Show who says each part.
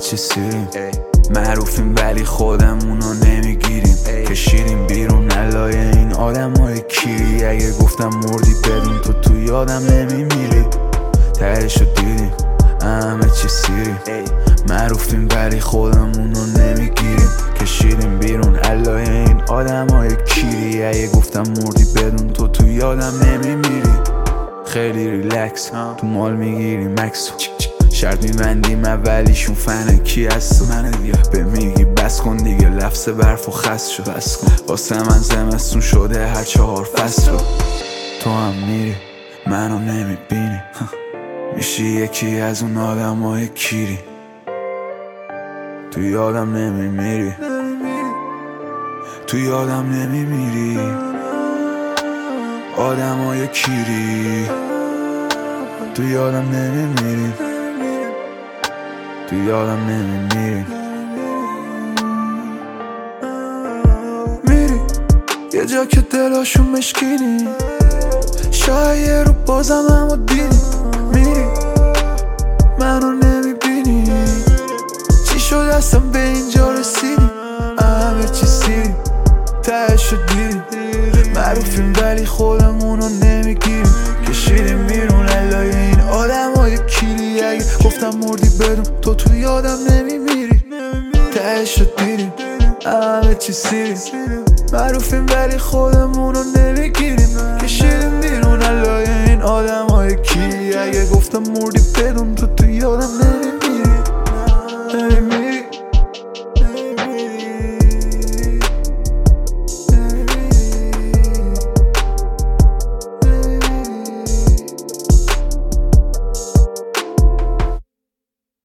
Speaker 1: چی سیریم معروفیم ولی خودمونو نمیگیریم کشیدیم بیرون علای این آدم های کیری اگه گفتم مردی بدون تو یادم نمیمیری تهشو دیدیم همه چی سیریم معروفیم ولی خودمونو نمیگیریم کشیدیم بیرون علای این آدم های کیری اگه گفتم مردی بدون تو یادم نمیمیری خیلی ریلکس تو مال میگیریم مکسو شرط میبندیم اولیشون فنه کی هست منه دیگه به میگی بس کن دیگه لفظ برف و خست شد بس کن واسه من زمستون شده هر 4 فصل رو تو هم میری منو نمیبینی میشی یکی از اون آدم های کیری تو یادم نمیمیری تو یادم نمیمیری آدم های کیری تو یادم نمیمیری تو یادم نمیمیری میری یه جا که دلاشون مشکینی شاید یه رو بازم همو دیدی میری منو نمیبینی چی شد اصلا به اینجا رسیدی همه چی سیری تهشو دیدی معروفیم ولی خودمونو نمیگیریم کشیدیم بیرون علای این آدم های کیری اگه گفتم مردی بدون تو یادم نمیمیری تهشو دیدیم همه چی سیریم معروفیم ولی خودمونو نمیگیریم کشیدیم بیرون علای این آدم های کیری اگه گفتم مردی بدون تو یادم نمیمیری